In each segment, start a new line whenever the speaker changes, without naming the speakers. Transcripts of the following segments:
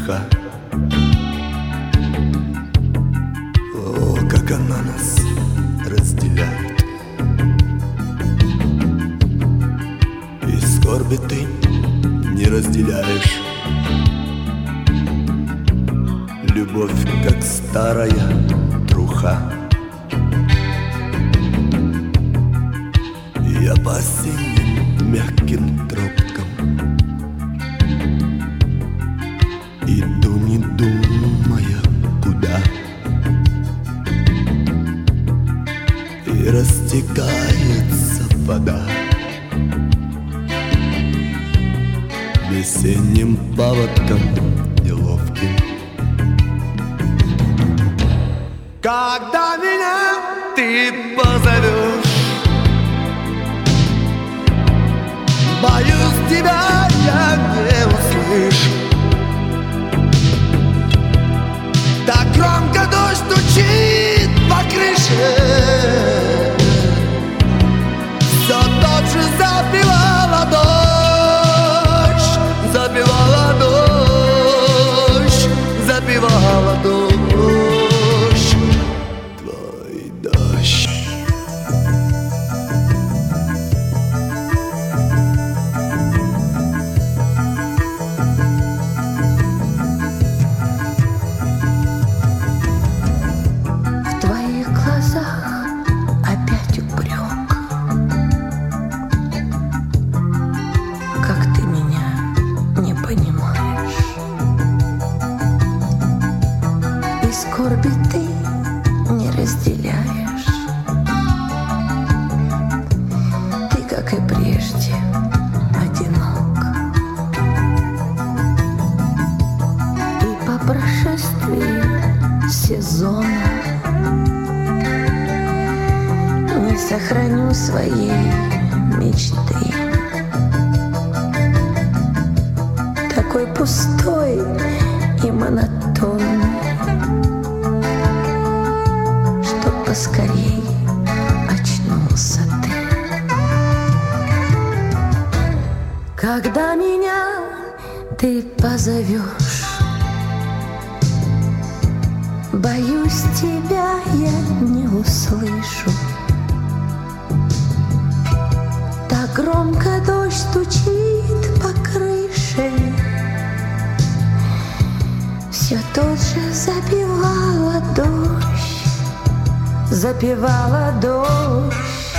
греха. О, как она нас разделяет. И скорби ты не разделяешь. Любовь, как старая труха. Я по осенним мягким тропкам иду, не думая куда. И растекается вода весенним паводком неловким. Когда меня ты позовешь, боюсь, тебя я не услышу. Так громко дождь стучит по крыше, все тот же запевала дождь, запевала дождь, запевала дождь. Твой дождь.
Опять упрек, как ты меня не понимаешь, и скорби ты не разделяешь. Ты, как и прежде, одинок, и по прошествии сезона не сохраню своей мечты. Такой пустой и монотонный, чтоб поскорей очнулся ты. Когда меня ты позовешь, боюсь, тебя я не услышу. Так громко дождь стучит по крыше, все тот же запевала дождь, запевала дождь.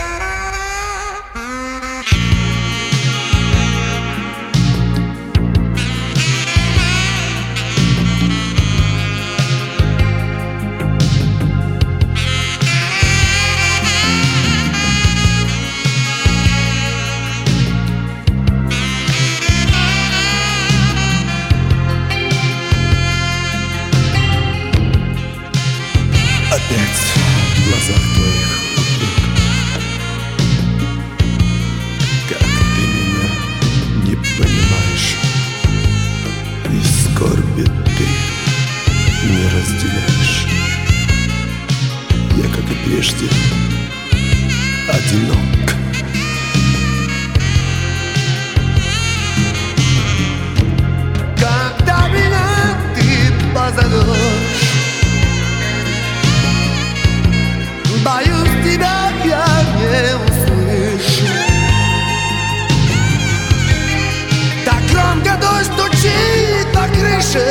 Опять в глазах твоих упрек, как ты меня не понимаешь, и скорби ты не разделяешь. Я, как и прежде, одинок. Когда меня ты позовешь, боюсь, тебя я не услышу. Так громко дождь стучит по крыше,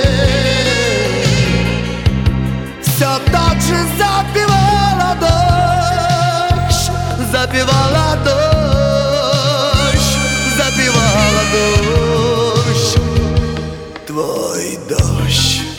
все тот же запевала дождь, запевала дождь, запевала дождь. Твой дождь.